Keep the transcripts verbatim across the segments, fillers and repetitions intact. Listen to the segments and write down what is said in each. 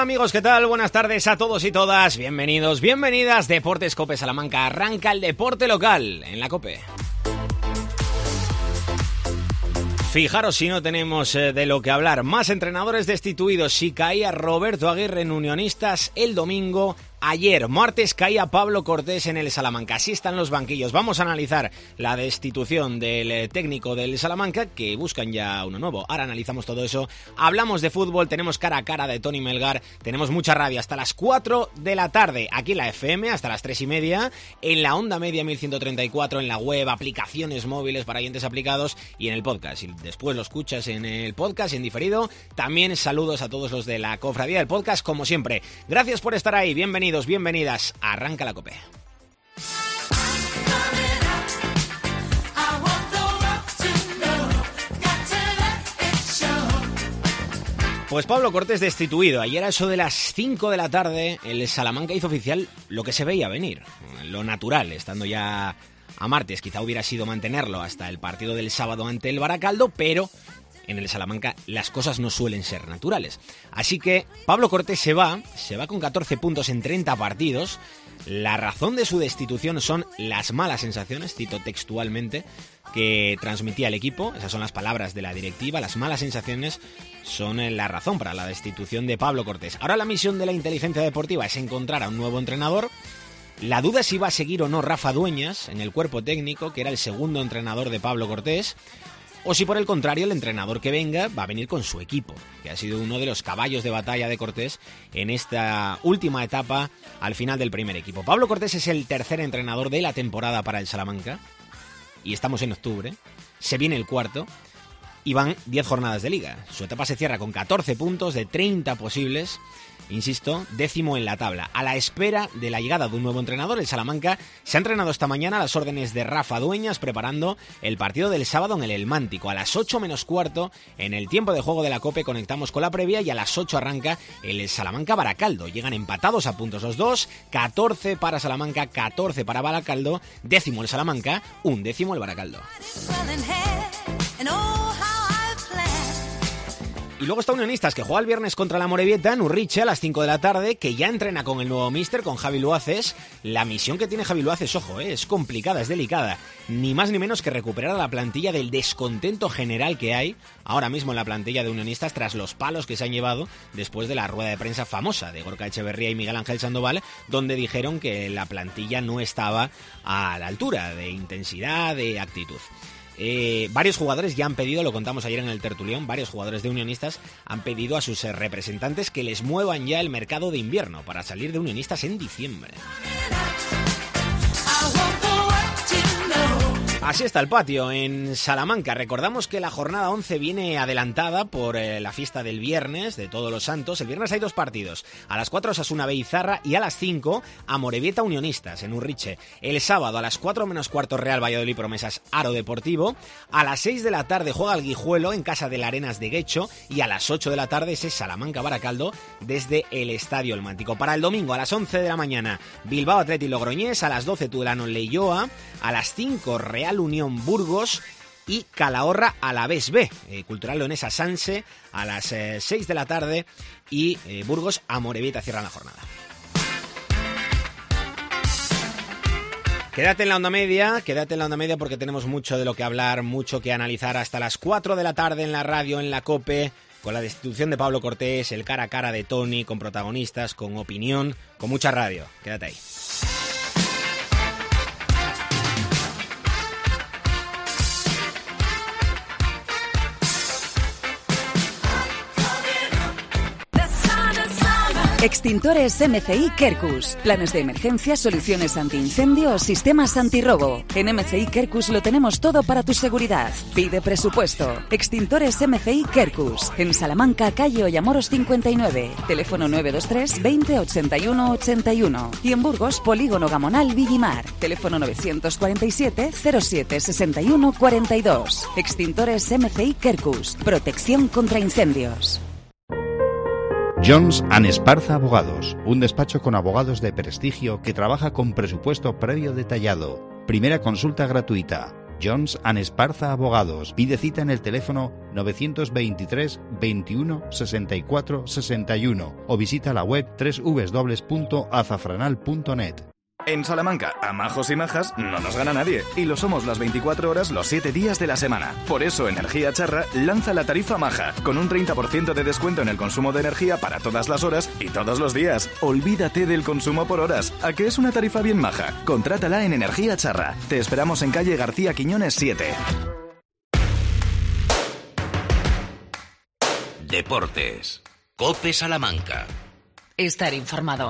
Hola amigos, ¿qué tal? Buenas tardes a todos y todas. Bienvenidos, bienvenidas. Deportes COPE Salamanca. Arranca el deporte local en la COPE. Fijaros si no tenemos eh, de lo que hablar. Más entrenadores destituidos. Si caía Roberto Aguirre en Unionistas el domingo. Ayer, martes, caía Pablo Cortés en el Salamanca. Así están los banquillos. Vamos a analizar la destitución del técnico del Salamanca, que buscan ya uno nuevo. Ahora analizamos todo eso. Hablamos de fútbol, tenemos cara a cara de Tony Melgar. Tenemos mucha radio hasta las cuatro de la tarde. Aquí en la F M, hasta las tres y media. En la onda media mil ciento treinta y cuatro, en la web, aplicaciones móviles para oyentes aplicados y en el podcast. Y después lo escuchas en el podcast, en diferido. También saludos a todos los de la cofradía del podcast, como siempre. Gracias por estar ahí. Bienvenidos. Bienvenidas, arranca la COPE. Pues Pablo Cortés destituido. Ayer a eso de las cinco de la tarde el Salamanca hizo oficial lo que se veía venir, lo natural, estando ya a martes. Quizá hubiera sido mantenerlo hasta el partido del sábado ante el Baracaldo, pero en el Salamanca las cosas no suelen ser naturales. Así que Pablo Cortés se va, se va con catorce puntos en treinta partidos. La razón de su destitución son las malas sensaciones, cito textualmente, que transmitía el equipo. Esas son las palabras de la directiva. Las malas sensaciones son la razón para la destitución de Pablo Cortés. Ahora la misión de la inteligencia deportiva es encontrar a un nuevo entrenador. La duda es si va a seguir o no Rafa Dueñas en el cuerpo técnico, que era el segundo entrenador de Pablo Cortés, o si por el contrario el entrenador que venga va a venir con su equipo, que ha sido uno de los caballos de batalla de Cortés en esta última etapa al final del primer equipo. Pablo Cortés es el tercer entrenador de la temporada para el Salamanca y estamos en octubre, se viene el cuarto y van diez jornadas de liga. Su etapa se cierra con catorce puntos de treinta posibles. Insisto, décimo en la tabla. A la espera de la llegada de un nuevo entrenador, el Salamanca se ha entrenado esta mañana a las órdenes de Rafa Dueñas, preparando el partido del sábado en el El Mántico. A las ocho menos cuarto, en el tiempo de juego de la COPE, conectamos con la previa y a las ocho arranca el Salamanca Baracaldo. Llegan empatados a puntos los dos, catorce para Salamanca, catorce para Baracaldo, décimo el Salamanca, un décimo el Baracaldo. Y luego está Unionistas, que juega el viernes contra la Amorebieta en Urriche a las cinco de la tarde, que ya entrena con el nuevo míster, con Javi Luaces. La misión que tiene Javi Luaces, ojo, eh, es complicada, es delicada. Ni más ni menos que recuperar a la plantilla del descontento general que hay ahora mismo en la plantilla de Unionistas tras los palos que se han llevado después de la rueda de prensa famosa de Gorka Echeverría y Miguel Ángel Sandoval, donde dijeron que la plantilla no estaba a la altura de intensidad, de actitud. Eh, varios jugadores ya han pedido, lo contamos ayer en el tertulión, varios jugadores de Unionistas han pedido a sus eh, representantes que les muevan ya el mercado de invierno para salir de Unionistas en diciembre. Así está el patio en Salamanca. Recordamos que la jornada once viene adelantada por eh, la fiesta del viernes de Todos los Santos. El viernes hay dos partidos. A las cuatro Osasuna B Izarra y a las cinco Amorebieta Unionistas en Urriche. El sábado a las cuatro menos cuarto Real Valladolid Promesas Aro Deportivo. A las seis de la tarde juega el Guijuelo en casa del Arenas de Guecho. Y a las ocho de la tarde ese Salamanca Baracaldo desde el Estadio El Mántico. Para el domingo a las once de la mañana Bilbao Athletic Logroñés. A las doce Tudelano Leioa. A las cinco Real Unión Burgos y Calahorra Alavés B, eh, Cultural Leonesa Sanse a las eh, seis de la tarde y eh, Burgos Amorebieta cierran la jornada. Quédate en la onda media, quédate en la onda media porque tenemos mucho de lo que hablar, mucho que analizar hasta las cuatro de la tarde en la radio, en la COPE, con la destitución de Pablo Cortés, el cara a cara de Tony, con protagonistas, con opinión, con mucha radio. Quédate ahí. Extintores M C I Quercus. Planes de emergencia, soluciones antiincendio o sistemas antirrobo. En M C I Quercus lo tenemos todo para tu seguridad. Pide presupuesto. Extintores M C I Quercus. En Salamanca, calle Ollamoros cincuenta y nueve. Teléfono nueve dos tres veinte ochenta y uno ochenta y uno. Y en Burgos, Polígono Gamonal Villimar. Teléfono novecientos cuarenta y siete cero siete sesenta y uno cuarenta y dos. Extintores M C I Quercus. Protección contra incendios. Jones and Esparza Abogados, un despacho con abogados de prestigio que trabaja con presupuesto previo detallado. Primera consulta gratuita. Jones and Esparza Abogados. Pide cita en el teléfono novecientos veintitrés veintiuno sesenta y cuatro sesenta y uno o visita la web doble u doble u doble u punto azafranal punto net. En Salamanca, a majos y majas, no nos gana nadie. Y lo somos las veinticuatro horas, los siete días de la semana. Por eso Energía Charra lanza la tarifa maja, con un treinta por ciento de descuento en el consumo de energía para todas las horas y todos los días. Olvídate del consumo por horas. ¿A qué es una tarifa bien maja? Contrátala en Energía Charra. Te esperamos en calle García Quiñones siete. Deportes. COPE Salamanca. Estar informado.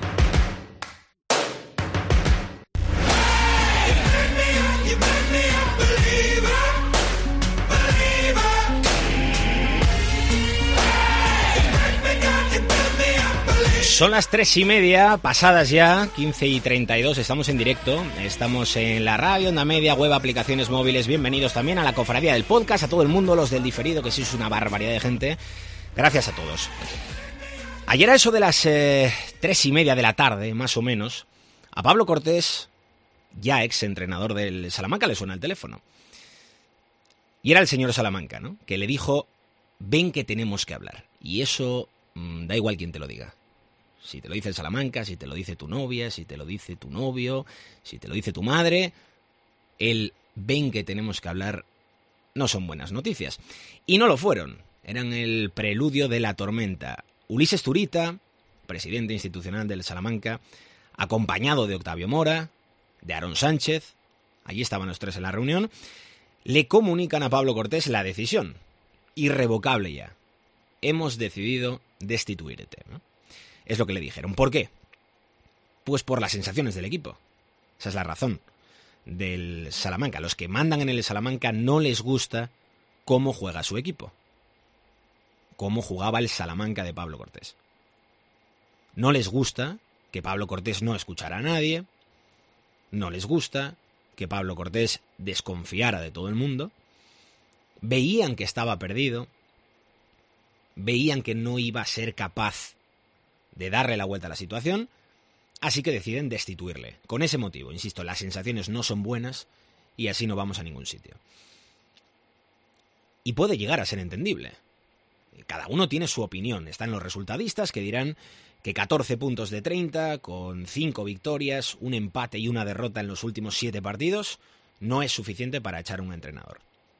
Son las tres y media, pasadas ya, quince y treinta y dos, estamos en directo, estamos en la radio, onda media, web, aplicaciones móviles. Bienvenidos también a la cofradía del podcast, a todo el mundo, los del diferido, que sí es una barbaridad de gente. Gracias a todos. Ayer a eso de las eh, tres y media de la tarde, más o menos, a Pablo Cortés, ya ex entrenador del Salamanca, le suena el teléfono. Y era el señor Salamanca, ¿no? Que le dijo, ven que tenemos que hablar. Y eso mmm, da igual quien te lo diga. Si te lo dice el Salamanca, si te lo dice tu novia, si te lo dice tu novio, si te lo dice tu madre, el ven que tenemos que hablar no son buenas noticias. Y no lo fueron. Eran el preludio de la tormenta. Ulises Zurita, presidente institucional del Salamanca, acompañado de Octavio Mora, de Aaron Sánchez, allí estaban los tres en la reunión, le comunican a Pablo Cortés la decisión. Irrevocable ya. Hemos decidido destituirte, ¿no? Es lo que le dijeron. ¿Por qué? Pues por las sensaciones del equipo. Esa es la razón del Salamanca. Los que mandan en el Salamanca no les gusta cómo juega su equipo. Cómo jugaba el Salamanca de Pablo Cortés. No les gusta que Pablo Cortés no escuchara a nadie. No les gusta que Pablo Cortés desconfiara de todo el mundo. Veían que estaba perdido. Veían que no iba a ser capaz de darle la vuelta a la situación, así que deciden destituirle. Con ese motivo, insisto, las sensaciones no son buenas y así no vamos a ningún sitio. Y puede llegar a ser entendible. Cada uno tiene su opinión. Están los resultadistas que dirán que catorce puntos de treinta, con cinco victorias, un empate y una derrota en los últimos siete partidos, no es suficiente para echar a un entrenador.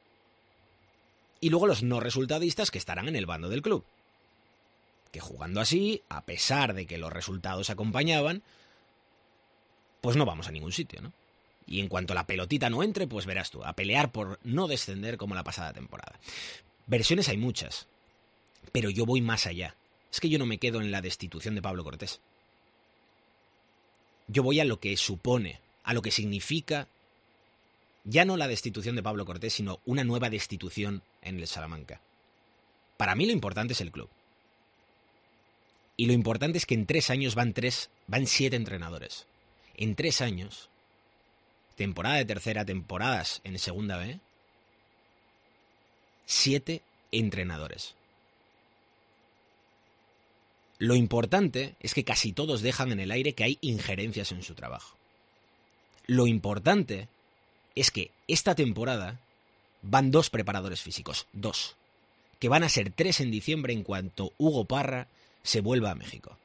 Y luego los no resultadistas que estarán en el bando del club. Que jugando así, a pesar de que los resultados acompañaban, pues no vamos a ningún sitio, ¿no? Y en cuanto la pelotita no entre, pues verás tú, a pelear por no descender como la pasada temporada. Versiones hay muchas, pero yo voy más allá. Es que yo no me quedo en la destitución de Pablo Cortés. Yo voy a lo que supone, a lo que significa, ya no la destitución de Pablo Cortés, sino una nueva destitución en el Salamanca. Para mí lo importante es el club. Y lo importante es que en tres años van tres, van siete entrenadores. En tres años, temporada de tercera, temporadas en segunda B, siete entrenadores. Lo importante es que casi todos dejan en el aire que hay injerencias en su trabajo. Lo importante es que esta temporada van dos preparadores físicos, dos, que van a ser tres en diciembre en cuanto Hugo Parra se vuelva a México.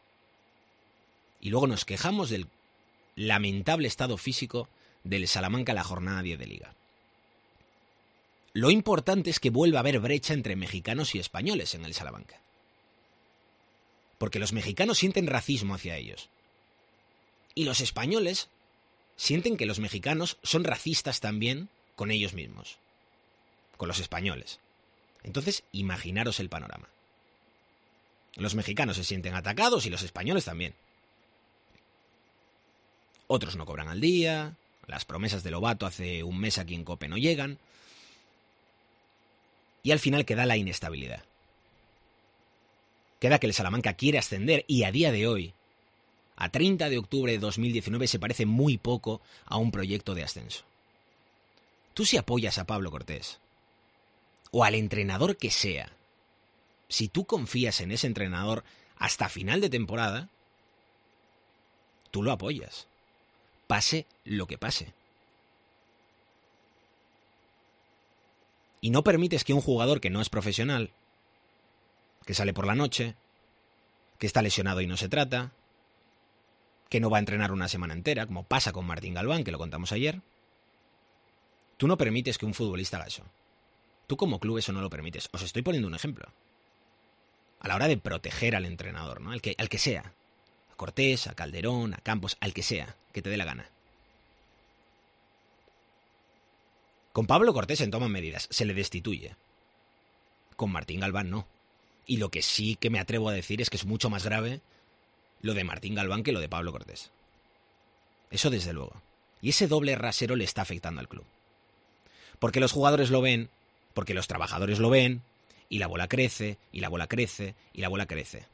Y luego nos quejamos del lamentable estado físico del Salamanca la jornada diez de Liga. Lo importante es que vuelva a haber brecha entre mexicanos y españoles en el Salamanca. Porque los mexicanos sienten racismo hacia ellos. Y los españoles sienten que los mexicanos son racistas también con ellos mismos. Con los españoles. Entonces, imaginaros el panorama. Los mexicanos se sienten atacados y los españoles también. Otros no cobran al día, las promesas de Lobato hace un mes aquí en COPE no llegan. Y al final queda la inestabilidad. Queda que el Salamanca quiere ascender y a día de hoy, a treinta de octubre de dos mil diecinueve, se parece muy poco a un proyecto de ascenso. Tú si apoyas a Pablo Cortés, o al entrenador que sea, si tú confías en ese entrenador hasta final de temporada, tú lo apoyas, pase lo que pase. y no permites que un jugador que no es profesional, que sale por la noche, que está lesionado y no se trata, que no va a entrenar una semana entera, como pasa con Martín Galván, que lo contamos ayer, tú no permites que un futbolista haga eso. Tú como club eso no lo permites. Os estoy poniendo un ejemplo. A la hora de proteger al entrenador, ¿no? Al que, al que sea. A Cortés, a Calderón, a Campos, al que sea, que te dé la gana. Con Pablo Cortés se toman medidas, se le destituye. Con Martín Galván no. Y lo que sí que me atrevo a decir es que es mucho más grave lo de Martín Galván que lo de Pablo Cortés. Eso desde luego. Y ese doble rasero le está afectando al club. Porque los jugadores lo ven, porque los trabajadores lo ven, y la bola crece, y la bola crece, y la bola crece.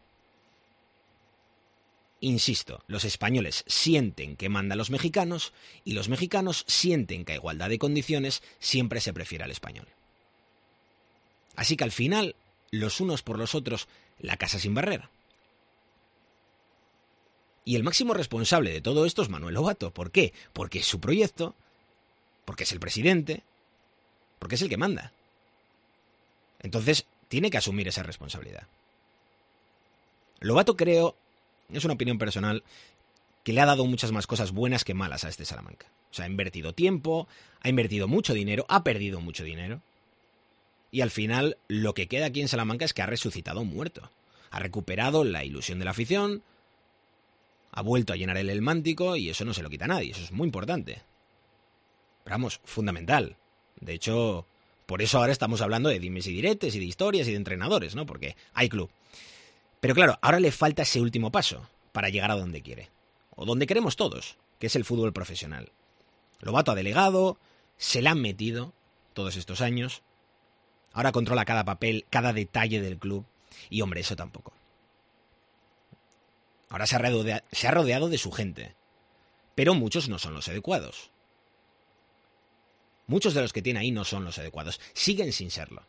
Insisto, los españoles sienten que manda a los mexicanos, y los mexicanos sienten que a igualdad de condiciones siempre se prefiere al español. Así que al final, los unos por los otros, la casa sin barrera. Y el máximo responsable de todo esto es Manuel Lobato. ¿Por qué? Porque es su proyecto, porque es el presidente, porque es el que manda. Entonces, tiene que asumir esa responsabilidad. Lobato, creo, es una opinión personal, que le ha dado muchas más cosas buenas que malas a este Salamanca. O sea, ha invertido tiempo, ha invertido mucho dinero, ha perdido mucho dinero. Y al final, lo que queda aquí en Salamanca es que ha resucitado un muerto. Ha recuperado la ilusión de la afición, ha vuelto a llenar el elmántico y eso no se lo quita a nadie. Eso es muy importante. Pero vamos, fundamental. De hecho, por eso ahora estamos hablando de dimes y diretes y de historias y de entrenadores, ¿no? Porque hay club. Pero claro, ahora le falta ese último paso para llegar a donde quiere. O donde queremos todos, que es el fútbol profesional. Lobato ha delegado, se le han metido todos estos años. Ahora controla cada papel, cada detalle del club. Y hombre, eso tampoco. Ahora se ha rodeado, se ha rodeado de su gente. Pero muchos no son los adecuados. Muchos de los que tiene ahí no son los adecuados. Siguen sin serlo.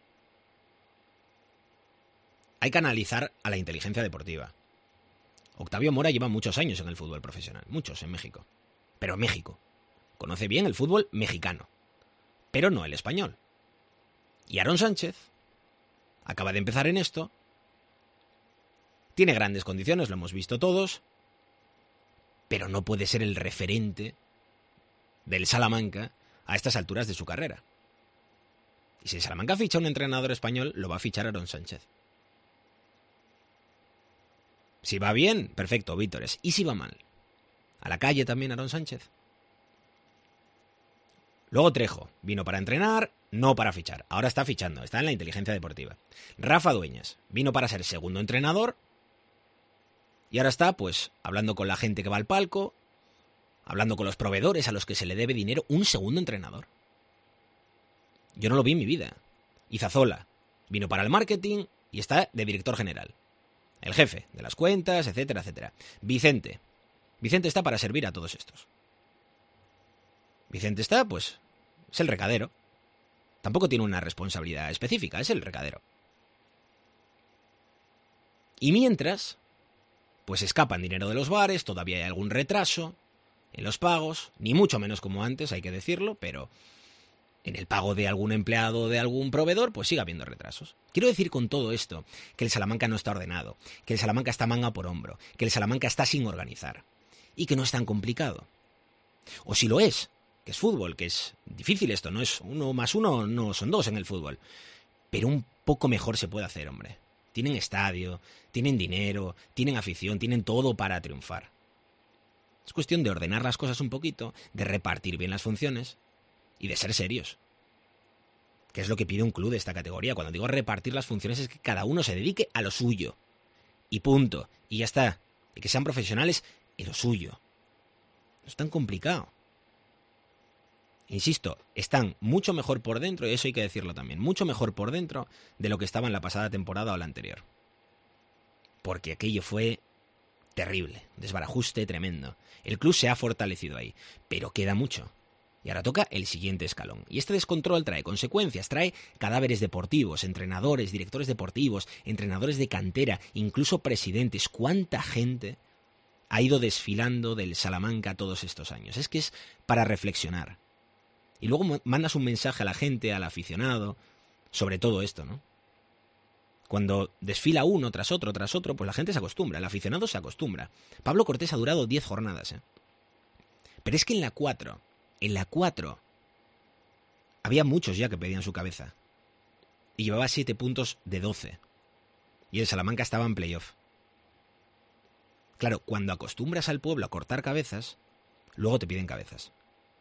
Hay que analizar a la inteligencia deportiva. Octavio Mora lleva muchos años en el fútbol profesional. Muchos en México. Pero en México. Conoce bien el fútbol mexicano. Pero no el español. Y Aaron Sánchez acaba de empezar en esto. Tiene grandes condiciones, lo hemos visto todos. Pero no puede ser el referente del Salamanca a estas alturas de su carrera. Y si el Salamanca ficha a un entrenador español, lo va a fichar Aaron Sánchez. Si va bien, perfecto, vítores. ¿Y si va mal? A la calle también Aaron Sánchez. Luego Trejo, vino para entrenar, no para fichar. Ahora está fichando, está en la inteligencia deportiva. Rafa Dueñas, vino para ser segundo entrenador. Y ahora está, pues, hablando con la gente que va al palco, hablando con los proveedores a los que se le debe dinero, un segundo entrenador. Yo no lo vi en mi vida. Izazola vino para el marketing y está de director general. El jefe de las cuentas, etcétera, etcétera. Vicente. Vicente está para servir a todos estos. Vicente está, pues, es el recadero. Tampoco tiene una responsabilidad específica, es el recadero. Y mientras, pues escapan dinero de los bares, todavía hay algún retraso en los pagos, ni mucho menos como antes, hay que decirlo, pero en el pago de algún empleado o de algún proveedor, pues sigue habiendo retrasos. Quiero decir con todo esto que el Salamanca no está ordenado, que el Salamanca está manga por hombro, que el Salamanca está sin organizar y que no es tan complicado. O si lo es, que es fútbol, que es difícil esto, no es uno más uno, no son dos en el fútbol, pero un poco mejor se puede hacer, hombre. Tienen estadio, tienen dinero, tienen afición, tienen todo para triunfar. Es cuestión de ordenar las cosas un poquito, de repartir bien las funciones y de ser serios. Que es lo que pide un club de esta categoría. Cuando digo repartir las funciones es que cada uno se dedique a lo suyo. Y punto. Y ya está. Y que sean profesionales en lo suyo. No es tan complicado. Insisto, están mucho mejor por dentro, y eso hay que decirlo también, mucho mejor por dentro de lo que estaba en la pasada temporada o la anterior. Porque aquello fue terrible, desbarajuste tremendo. El club se ha fortalecido ahí, pero queda mucho. Y ahora toca el siguiente escalón. Y este descontrol trae consecuencias, trae cadáveres deportivos, entrenadores, directores deportivos, entrenadores de cantera, incluso presidentes. ¿Cuánta gente ha ido desfilando del Salamanca todos estos años? Es que es para reflexionar. Y luego mandas un mensaje a la gente, al aficionado, sobre todo esto, ¿no? Cuando desfila uno tras otro, tras otro, pues la gente se acostumbra, el aficionado se acostumbra. Pablo Cortés ha durado diez jornadas, ¿eh? Pero es que en la cuatro, en la cuatro, había muchos ya que pedían su cabeza. Y llevaba siete puntos de doce. Y el Salamanca estaba en playoff. Claro, cuando acostumbras al pueblo a cortar cabezas, luego te piden cabezas.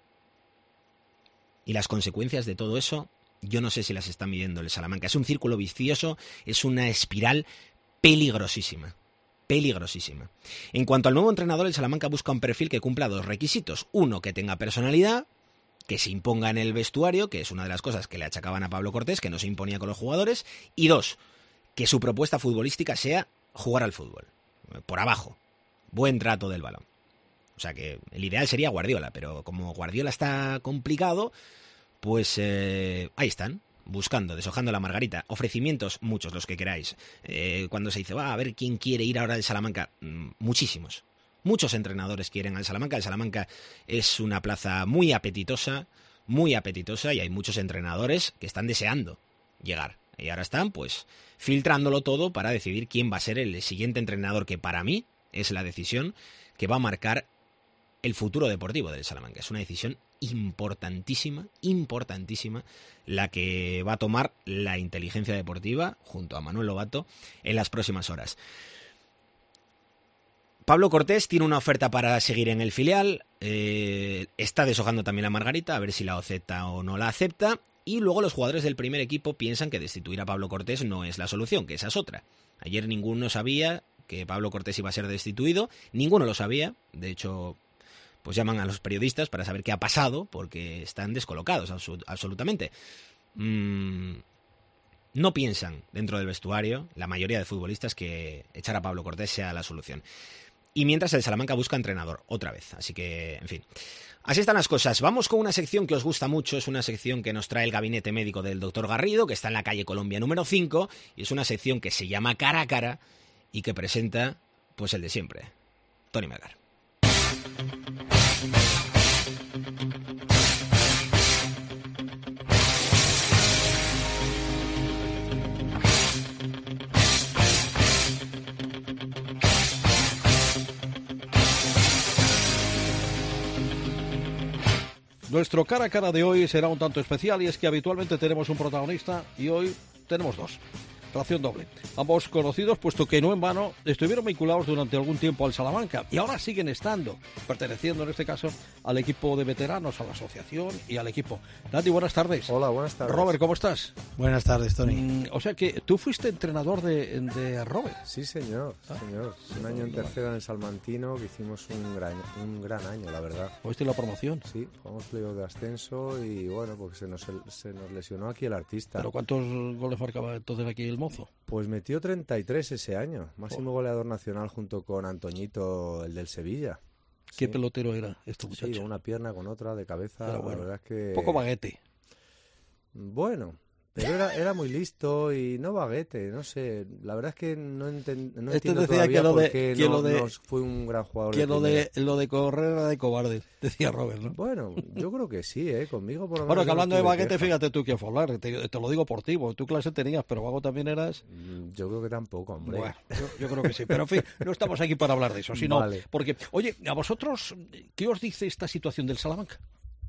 Y las consecuencias de todo eso, yo no sé si las está midiendo el Salamanca. Es un círculo vicioso, es una espiral peligrosísima. Peligrosísima. En cuanto al nuevo entrenador, el Salamanca busca un perfil que cumpla dos requisitos. Uno, que tenga personalidad, que se imponga en el vestuario, que es una de las cosas que le achacaban a Pablo Cortés, que no se imponía con los jugadores. Y dos, que su propuesta futbolística sea jugar al fútbol, por abajo. Buen trato del balón. O sea que el ideal sería Guardiola, pero como Guardiola está complicado, pues eh, ahí están, buscando, deshojando la margarita. Ofrecimientos, muchos, los que queráis. Eh, cuando se dice, va, a ver quién quiere ir ahora al Salamanca, mm, muchísimos. Muchos entrenadores quieren al Salamanca. El Salamanca es una plaza muy apetitosa, muy apetitosa, y hay muchos entrenadores que están deseando llegar. Y ahora están, pues, filtrándolo todo para decidir quién va a ser el siguiente entrenador, que para mí es la decisión que va a marcar el futuro deportivo del Salamanca. Es una decisión importantísima, importantísima, la que va a tomar la inteligencia deportiva junto a Manuel Lobato en las próximas horas. Pablo Cortés tiene una oferta para seguir en el filial, eh, está deshojando también la margarita, a ver si la acepta o no la acepta, y luego los jugadores del primer equipo piensan que destituir a Pablo Cortés no es la solución, que esa es otra. Ayer ninguno sabía que Pablo Cortés iba a ser destituido, ninguno lo sabía, de hecho, pues llaman a los periodistas para saber qué ha pasado, porque están descolocados absolut- absolutamente. Mm, no piensan dentro del vestuario, la mayoría de futbolistas, que echar a Pablo Cortés sea la solución. Y mientras el Salamanca busca entrenador, otra vez. Así que, en fin. Así están las cosas. Vamos con una sección que os gusta mucho. Es una sección que nos trae el gabinete médico del doctor Garrido, que está en la calle Colombia número cinco. Y es una sección que se llama Cara a Cara y que presenta, pues, el de siempre, Tony Melgar. Nuestro cara a cara de hoy será un tanto especial, y es que habitualmente tenemos un protagonista y hoy tenemos dos. Ración doble. Ambos conocidos, puesto que no en vano estuvieron vinculados durante algún tiempo al Salamanca y ahora siguen estando, perteneciendo en este caso al equipo de veteranos, a la asociación y al equipo. Nati, buenas tardes. Hola, buenas tardes. Robert, ¿cómo estás? Buenas tardes, Tony. Mm, o sea que tú fuiste entrenador de, de Robert. Sí, señor, Ah, señor. Un año en tercera en el Salmantino, que hicimos un gran, un gran año, la verdad. ¿Fuiste la promoción? Sí, jugamos playoff de ascenso y bueno, porque se nos, se nos lesionó aquí el artista. ¿Pero cuántos goles marcaba entonces aquí el mozo? Pues metió treinta y tres ese año, máximo Oh. goleador nacional junto con Antoñito, el del Sevilla. ¿Qué Sí. pelotero era este muchacho? Sí, una pierna con otra de cabeza, Era la bueno. verdad es que... Poco baguete. Bueno, pero era, era muy listo y no baguete, no sé. La verdad es que no, enten, no Este entiendo decía todavía que lo de- por qué que no, lo de- no fue un gran jugador Que de lo primera. de, lo de correr era de cobarde, decía Robert, ¿no? Bueno, yo creo que sí, ¿eh? Conmigo por lo menos... Bueno, que yo no hablando de tuve baguete, queja. fíjate tú quién fue hablar, te, te lo digo por ti, porque tú clase tenías, pero vago también eras... Mm, Yo creo que tampoco, hombre. Bueno, yo, yo creo que sí, pero en fin, no estamos aquí para hablar de eso, sino Vale. porque, oye, a vosotros, ¿qué os dice esta situación del Salamanca?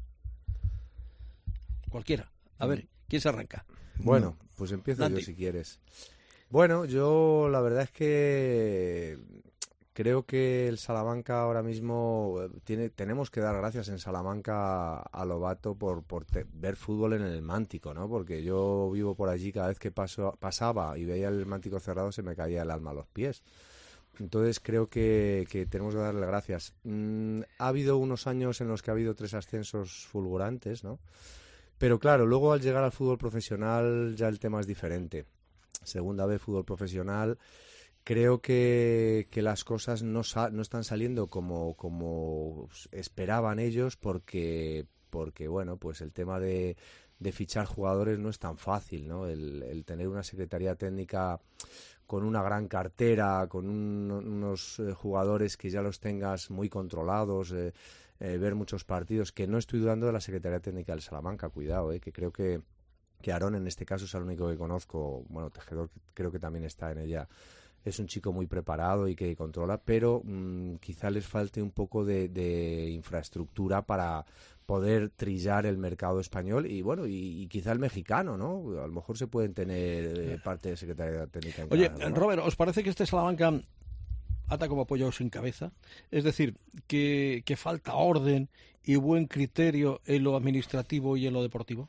Cualquiera. A ver, ¿quién se arranca? Bueno, pues empiezo Nati. yo si quieres. Bueno, yo la verdad es que creo que el Salamanca ahora mismo eh, tiene, tenemos que dar gracias en Salamanca a Lobato por, por te- ver fútbol en el Mántico, ¿no? Porque yo vivo por allí, cada vez que paso, pasaba y veía el Mántico cerrado se me caía el alma a los pies. Entonces creo que, que tenemos que darle gracias. Mm, ha habido unos años en los que ha habido tres ascensos fulgurantes, ¿no? Pero claro, luego al llegar al fútbol profesional ya el tema es diferente. Segunda vez fútbol profesional, creo que, que las cosas no, sa- no están saliendo como, como esperaban ellos porque, porque bueno, pues el tema de, de fichar jugadores no es tan fácil, ¿no? El, el tener una secretaría técnica con una gran cartera, con un- unos eh, jugadores que ya los tengas muy controlados, eh, eh, ver muchos partidos, que no estoy dudando de la Secretaría Técnica del Salamanca, cuidado, eh, que creo que, que Aarón en este caso es el único que conozco, bueno, Tejedor creo que también está en ella, es un chico muy preparado y que controla, pero mmm, quizá les falte un poco de, de infraestructura para poder trillar el mercado español y bueno, y, y quizá el mexicano, ¿no? A lo mejor se pueden tener eh, parte de Secretaría Técnica. En Oye, cada, ¿no? Robert, ¿os parece que este Salamanca ata como pollo sin cabeza? Es decir, que, que falta orden y buen criterio en lo administrativo y en lo deportivo.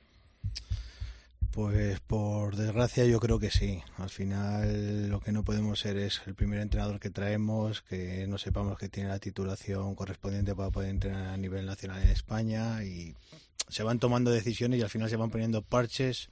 Pues por desgracia yo creo que sí. Al final lo que no podemos ser es el primer entrenador que traemos, que no sepamos que tiene la titulación correspondiente para poder entrenar a nivel nacional en España, y se van tomando decisiones y al final se van poniendo parches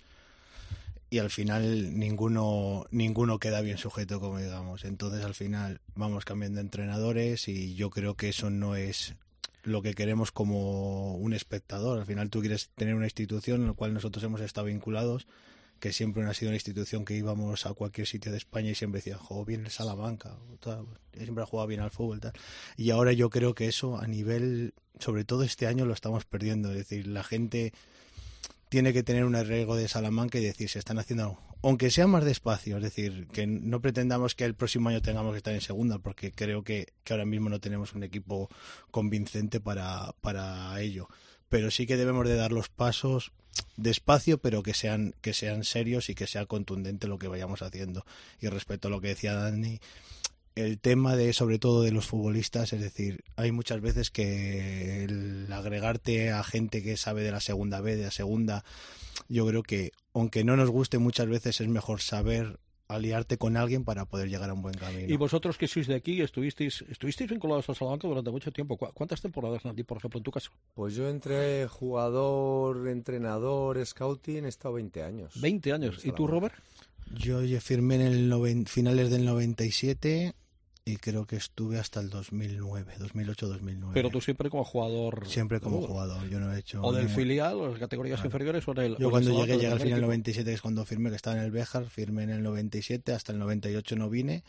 y al final ninguno ninguno queda bien sujeto, como digamos. Entonces al final vamos cambiando entrenadores y yo creo que eso no es lo que queremos como un espectador. Al final tú quieres tener una institución en la cual nosotros hemos estado vinculados, que siempre ha sido una institución que íbamos a cualquier sitio de España y siempre decían, juego bien el Salamanca, tal, siempre ha jugado bien al fútbol, tal. Y ahora yo creo que eso a nivel, sobre todo este año, lo estamos perdiendo. Es decir, la gente tiene que tener un arraigo de Salamanca y decir, se están haciendo algo, aunque sea más despacio. Es decir, que no pretendamos que el próximo año tengamos que estar en segunda, porque creo que, que ahora mismo no tenemos un equipo convincente para, para ello. Pero sí que debemos de dar los pasos despacio, pero que sean, que sean serios y que sea contundente lo que vayamos haciendo. Y respecto a lo que decía Dani, el tema de, sobre todo de los futbolistas, es decir, hay muchas veces que el agregarte a gente que sabe de la segunda B, de la segunda, yo creo que, aunque no nos guste, muchas veces es mejor saber aliarte con alguien para poder llegar a un buen camino. Y vosotros que sois de aquí, estuvisteis estuvisteis vinculados a Salamanca durante mucho tiempo. ¿Cuántas temporadas, Nati, por ejemplo, en tu caso? Pues yo entre jugador, entrenador, scouting, he estado veinte años. veinte años. ¿Y tú, Robert? Yo ya firmé en el noven, finales del noventa y siete y creo que estuve hasta el dos mil nueve, dos mil ocho dos mil nueve. Pero tú siempre como jugador. Siempre como jugador, yo no he hecho... O del ningún... filial, o las categorías claro. inferiores, o en el... Yo o cuando el llegué, llegué al final del equipo. noventa y siete, que es cuando firmé, que estaba en el Béjar, firmé en el noventa y siete, hasta el noventa y ocho no vine,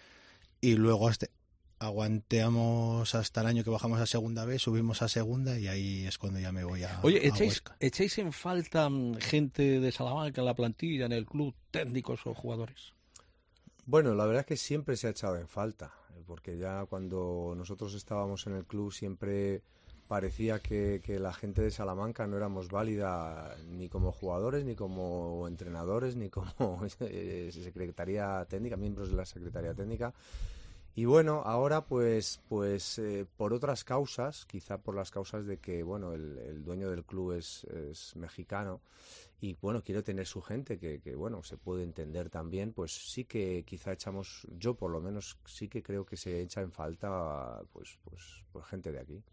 y luego hasta... aguantamos hasta el año que bajamos a segunda B, subimos a segunda y ahí es cuando ya me voy a Oye, a ¿echáis, Huesca. ¿echáis en falta gente de Salamanca en la plantilla, en el club, técnicos o jugadores? Bueno, la verdad es que siempre se ha echado en falta, porque ya cuando nosotros estábamos en el club siempre parecía que, que la gente de Salamanca no éramos válida ni como jugadores, ni como entrenadores, ni como secretaría técnica, miembros de la secretaría técnica. Y bueno, ahora pues pues eh, por otras causas, quizá por las causas de que bueno el, el dueño del club es, es mexicano y bueno quiere tener su gente que, que bueno se puede entender también, pues sí que quizá echamos, yo por lo menos sí que creo que se echa en falta pues pues, pues gente de aquí.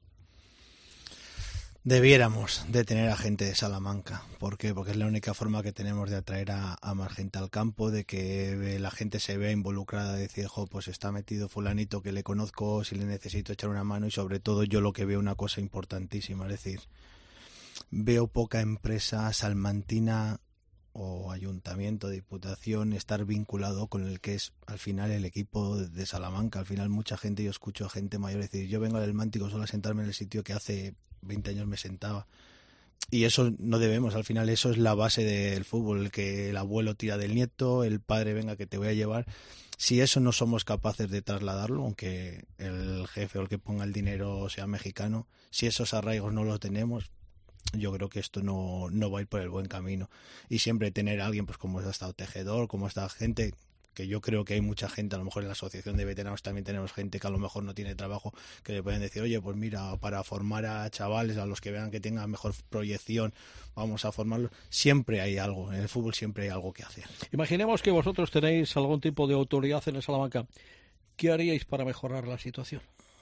Debiéramos de tener a gente de Salamanca. ¿Por qué? Porque es la única forma que tenemos de atraer a, a más gente al campo, de que la gente se vea involucrada, de decir, jo, pues está metido fulanito que le conozco, si le necesito echar una mano, y sobre todo yo lo que veo una cosa importantísima, es decir, veo poca empresa salmantina o ayuntamiento, diputación, estar vinculado con el que es al final el equipo de Salamanca. Al final mucha gente, yo escucho a gente mayor decir, yo vengo del Mántico solo a sentarme en el sitio que hace veinte años me sentaba. Y eso no debemos, al final eso es la base del fútbol, el que el abuelo tira del nieto, el padre venga que te voy a llevar. Si eso no somos capaces de trasladarlo, aunque el jefe o el que ponga el dinero sea mexicano, si esos arraigos no los tenemos, yo creo que esto no, no va a ir por el buen camino. Y siempre tener a alguien, pues como ha estado Tejedor, como esta gente, que yo creo que hay mucha gente, a lo mejor en la asociación de veteranos también tenemos gente que a lo mejor no tiene trabajo, que le pueden decir, oye, pues mira, para formar a chavales, a los que vean que tengan mejor proyección, vamos a formarlos. Siempre hay algo, en el fútbol siempre hay algo que hacer. Imaginemos que vosotros tenéis algún tipo de autoridad en el Salamanca. ¿Qué haríais para mejorar la situación?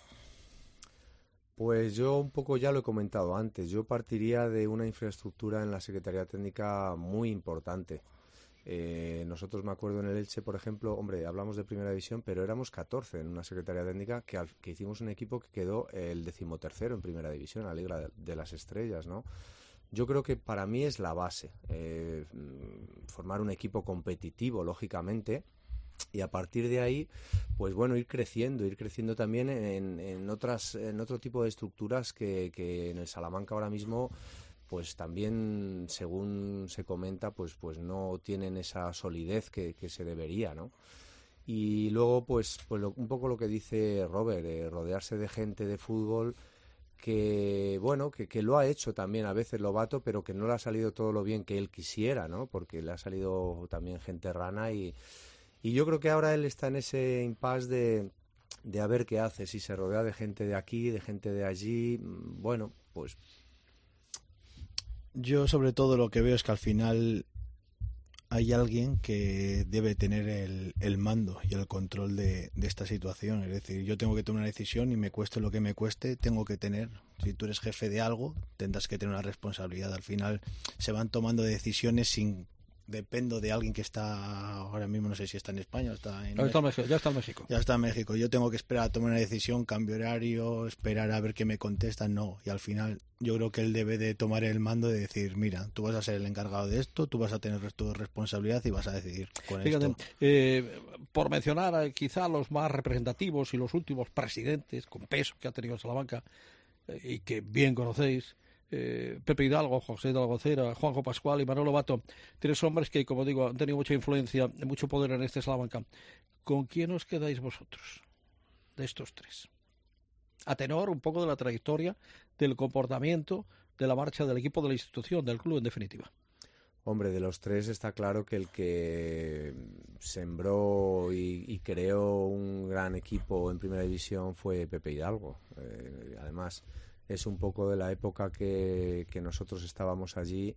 Pues yo un poco ya lo he comentado antes, yo partiría de una infraestructura en la Secretaría Técnica muy importante. Eh, nosotros me acuerdo en el Elche, por ejemplo, hombre, hablamos de primera división, pero éramos catorce en una secretaría técnica que, al, que hicimos un equipo que quedó el decimotercero en primera división, la Liga de, de las Estrellas, ¿no? Yo creo que para mí es la base, eh, formar un equipo competitivo, lógicamente, y a partir de ahí, pues bueno, ir creciendo, ir creciendo también en, en otras, en otro tipo de estructuras que, que en el Salamanca ahora mismo pues también, según se comenta, pues pues no tienen esa solidez que, que se debería, ¿no? Y luego, pues, pues lo, un poco lo que dice Robert, eh, rodearse de gente de fútbol que, bueno, que, que lo ha hecho también a veces Lobato, pero que no le ha salido todo lo bien que él quisiera, ¿no? Porque le ha salido también gente rana y, y yo creo que ahora él está en ese impasse de, de a ver qué hace, si se rodea de gente de aquí, de gente de allí, bueno, pues... Yo sobre todo lo que veo es que al final hay alguien que debe tener el, el mando y el control de, de esta situación. Es decir, yo tengo que tomar una decisión y me cueste lo que me cueste, tengo que tener, si tú eres jefe de algo, tendrás que tener una responsabilidad. Al final se van tomando decisiones sin... Dependo de alguien que está ahora mismo, no sé si está en España o está en... Ya está en México. Ya está en México. Ya está en México. Yo tengo que esperar a tomar una decisión, cambio horario, esperar a ver qué me contestan. No, y al final yo creo que él debe de tomar el mando de decir, mira, tú vas a ser el encargado de esto, tú vas a tener tu responsabilidad y vas a decidir con Fíjate, esto. Eh, por mencionar eh, quizá los más representativos y los últimos presidentes con peso que ha tenido Salamanca eh, y que bien conocéis, Eh, Pepe Hidalgo, José de la Gocera, Juanjo Pascual y Manolo Bato, tres hombres que, como digo, han tenido mucha influencia, mucho poder en este Salamanca. ¿Con quién os quedáis vosotros de estos tres? A tenor un poco de la trayectoria, del comportamiento, de la marcha del equipo, de la institución, del club en definitiva. Hombre, de los tres está claro que el que sembró y, y creó un gran equipo en primera división fue Pepe Hidalgo. Eh, además... es un poco de la época que, que nosotros estábamos allí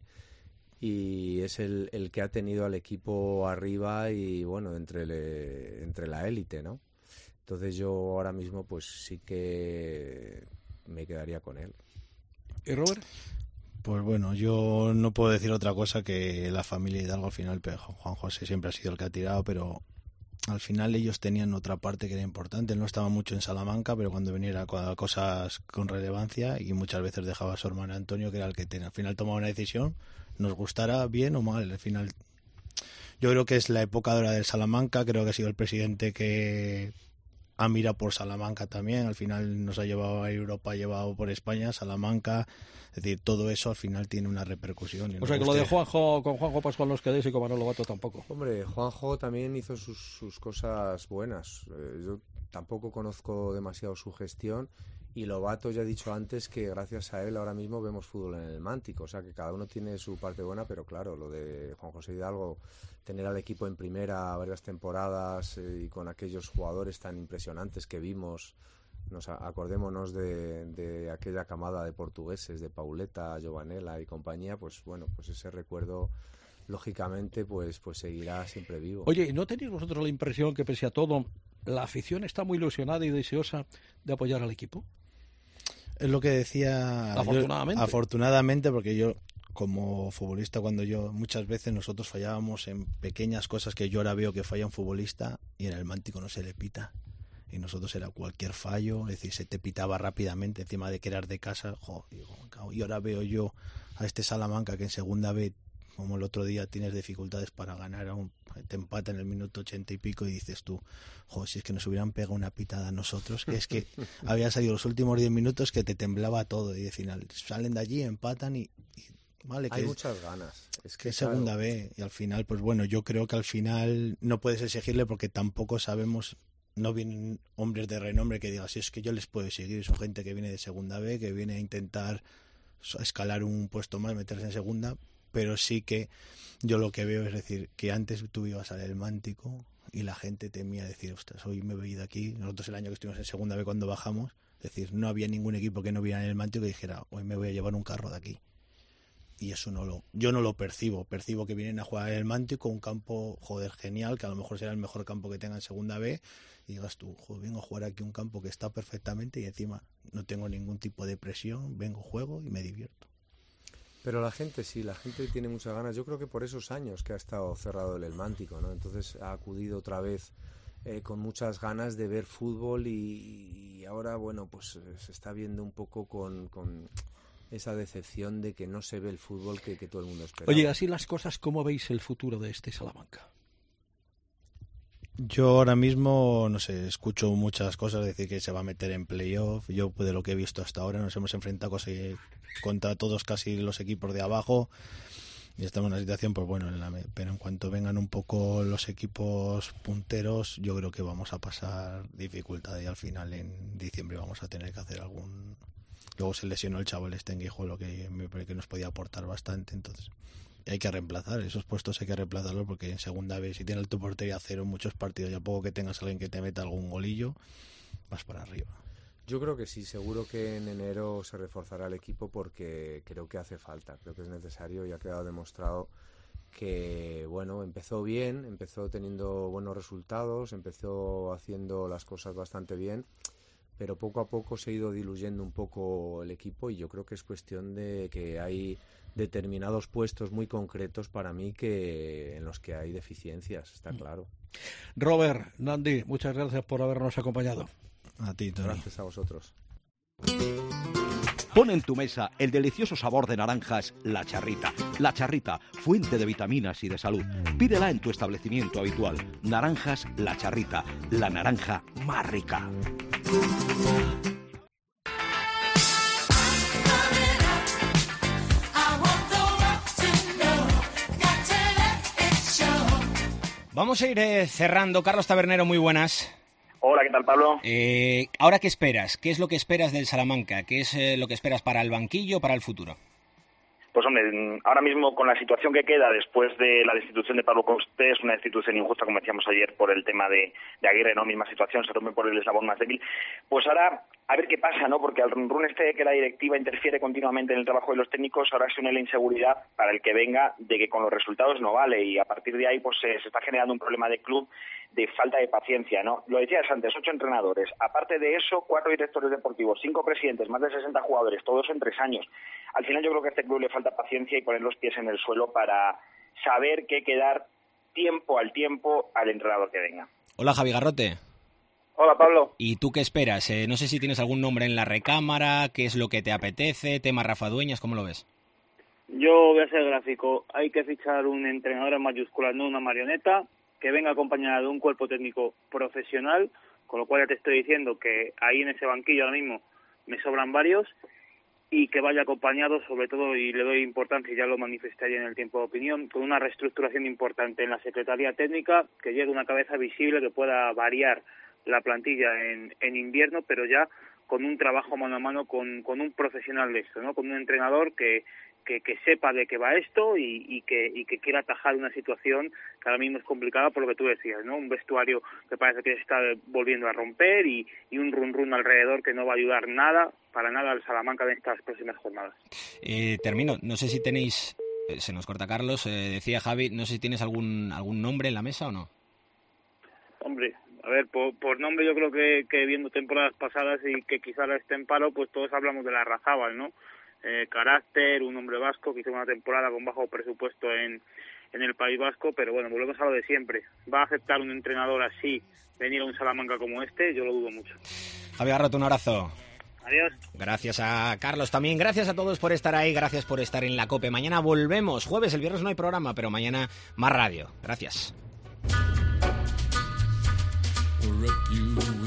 y es el, el que ha tenido al equipo arriba y bueno, entre, le, entre la élite, ¿no? Entonces yo ahora mismo pues sí que me quedaría con él. ¿Y Robert? Pues bueno, yo no puedo decir otra cosa que la familia Hidalgo al final, Juan José siempre ha sido el que ha tirado, pero al final ellos tenían otra parte que era importante. Él no estaba mucho en Salamanca, pero cuando venía era cosas con relevancia y muchas veces dejaba a su hermano Antonio, que era el que tenía. Al final tomaba una decisión, nos gustara bien o mal. Al final yo creo que es la época dorada del Salamanca, creo que ha sido el presidente que ha mirado por Salamanca también. Al final nos ha llevado a Europa, ha llevado por España, Salamanca. Es decir, todo eso al final tiene una repercusión. Y o sea que lo de Juanjo, con Juanjo Pascual nos quedéis y con Manolo Bato tampoco. Hombre, Juanjo también hizo sus, sus cosas buenas. Eh, yo tampoco conozco demasiado su gestión y Lobato ya he dicho antes que gracias a él ahora mismo vemos fútbol en el Mántico. O sea que cada uno tiene su parte buena, pero claro, lo de Juan José Hidalgo, tener al equipo en primera varias temporadas eh, y con aquellos jugadores tan impresionantes que vimos... Nos acordémonos de, de aquella camada de portugueses, de Pauleta, Giovanella y compañía, pues bueno, pues ese recuerdo lógicamente pues pues seguirá siempre vivo. Oye, ¿no tenéis vosotros la impresión que pese a todo la afición está muy ilusionada y deseosa de apoyar al equipo? Es lo que decía afortunadamente. Yo, afortunadamente, porque yo como futbolista, cuando yo muchas veces nosotros fallábamos en pequeñas cosas que yo ahora veo que falla un futbolista y en el Mántico no se le pita. Y nosotros era cualquier fallo, es decir, se te pitaba rápidamente encima de que eras de casa. Jo, y ahora veo yo a este Salamanca que en segunda B, como el otro día, tienes dificultades para ganar, a un, te empata en el minuto ochenta y pico y dices tú, jo, si es que nos hubieran pegado una pitada a nosotros, que es que había salido los últimos diez minutos que te temblaba todo y al final salen de allí, empatan y... y vale, que hay es, muchas ganas. Es que es segunda claro. B y al final, pues bueno, yo creo que al final no puedes exigirle porque tampoco sabemos... No vienen hombres de renombre que digan, si es que yo les puedo seguir, son gente que viene de segunda B, que viene a intentar escalar un puesto más, meterse en segunda, pero sí que yo lo que veo es decir, que antes tú ibas al El Mántico y la gente temía decir, ostras, hoy me voy de aquí, nosotros el año que estuvimos en segunda B cuando bajamos, es decir, no había ningún equipo que no viera en El Mántico que dijera, hoy me voy a llevar un carro de aquí. Y eso no lo, yo no lo percibo, percibo que vienen a jugar en El Mántico, un campo, joder, genial, que a lo mejor será el mejor campo que tenga en segunda B, y digas tú, joder, vengo a jugar aquí un campo que está perfectamente y encima no tengo ningún tipo de presión, vengo, juego y me divierto. Pero la gente sí, la gente tiene muchas ganas, yo creo que por esos años que ha estado cerrado el El Mántico, ¿no? Entonces ha acudido otra vez eh, con muchas ganas de ver fútbol y, y ahora, bueno, pues eh, se está viendo un poco con... con esa decepción de que no se ve el fútbol que, que todo el mundo espera. Oye, así las cosas, ¿cómo veis el futuro de este Salamanca? Yo ahora mismo, no sé, escucho muchas cosas, decir que se va a meter en playoff. Yo, de lo que he visto hasta ahora, nos hemos enfrentado casi contra todos casi los equipos de abajo y estamos en una situación, pues bueno, en la, pero en cuanto vengan un poco los equipos punteros, yo creo que vamos a pasar dificultad y al final en diciembre vamos a tener que hacer algún... Luego se lesionó el chaval este en Guijuelo, que me parece que nos podía aportar bastante, entonces... hay que reemplazar, esos puestos hay que reemplazarlos porque en segunda vez, si tienes tu portería cero en muchos partidos y a poco que tengas a alguien que te meta algún golillo, vas para arriba. Yo creo que sí, seguro que en enero se reforzará el equipo porque creo que hace falta, creo que es necesario y ha quedado demostrado que, bueno, empezó bien, empezó teniendo buenos resultados, empezó haciendo las cosas bastante bien, pero poco a poco se ha ido diluyendo un poco el equipo y yo creo que es cuestión de que hay determinados puestos muy concretos para mí que en los que hay deficiencias, está claro. Robert, Nandi, muchas gracias por habernos acompañado. A ti, Tony. Gracias a vosotros. Pon en tu mesa el delicioso sabor de naranjas La Charrita. La Charrita, fuente de vitaminas y de salud. Pídela en tu establecimiento habitual. Naranjas La Charrita, la naranja más rica. Vamos a ir eh, cerrando. Carlos Tabernero, muy buenas. Hola, ¿qué tal, Pablo? Eh, ¿Ahora qué esperas? ¿Qué es lo que esperas del Salamanca? ¿Qué es eh, lo que esperas para el banquillo, para el futuro? Pues hombre, ahora mismo con la situación que queda después de la destitución de Pablo Cortés, una destitución injusta, como decíamos ayer, por el tema de, de Aguirre, ¿no? Misma situación, se rompe por el eslabón más débil. Pues ahora, a ver qué pasa, ¿no? Porque al run este que la directiva interfiere continuamente en el trabajo de los técnicos, ahora se une la inseguridad para el que venga de que con los resultados no vale y a partir de ahí pues se, se está generando un problema de club de falta de paciencia, ¿no? Lo decías antes, ocho entrenadores, aparte de eso, cuatro directores deportivos, cinco presidentes, más de sesenta jugadores, todos en tres años. Al final yo creo que a este club le falta paciencia y poner los pies en el suelo para saber que hay que dar tiempo al tiempo al entrenador que venga. Hola, Javi Garrote. Hola, Pablo. ¿Y tú qué esperas? Eh, no sé si tienes algún nombre en la recámara, qué es lo que te apetece, tema Rafa Dueñas, ¿cómo lo ves? Yo voy a ser gráfico, hay que fichar un entrenador en mayúsculas, no una marioneta, que venga acompañada de un cuerpo técnico profesional, con lo cual ya te estoy diciendo que ahí en ese banquillo ahora mismo me sobran varios, y que vaya acompañado sobre todo, y le doy importancia, y ya lo manifesté ayer en el tiempo de opinión, con una reestructuración importante en la Secretaría Técnica, que llegue una cabeza visible que pueda variar la plantilla en, en invierno, pero ya con un trabajo mano a mano con, con un profesional de esto, ¿no? Con un entrenador que Que, que sepa de qué va esto y, y que y que quiera atajar una situación que ahora mismo es complicada por lo que tú decías, ¿no? Un vestuario que parece que se está volviendo a romper y, y un run run alrededor que no va a ayudar nada, para nada al Salamanca en estas próximas jornadas. Eh, termino, no sé si tenéis, eh, se nos corta Carlos, eh, decía Javi, no sé si tienes algún algún nombre en la mesa o no. Hombre, a ver, por, por nombre yo creo que, que viendo temporadas pasadas y que quizá la esté en paro, pues todos hablamos de la Larrazábal, ¿no? Eh, carácter, un hombre vasco que hizo una temporada con bajo presupuesto en, en el País Vasco, pero bueno, volvemos a lo de siempre. ¿Va a aceptar un entrenador así venir a un Salamanca como este? Yo lo dudo mucho. Javi Garrote, un abrazo. Adiós. Gracias a Carlos también, gracias a todos por estar ahí, gracias por estar en la COPE. Mañana volvemos, jueves, el viernes no hay programa, pero mañana más radio. Gracias.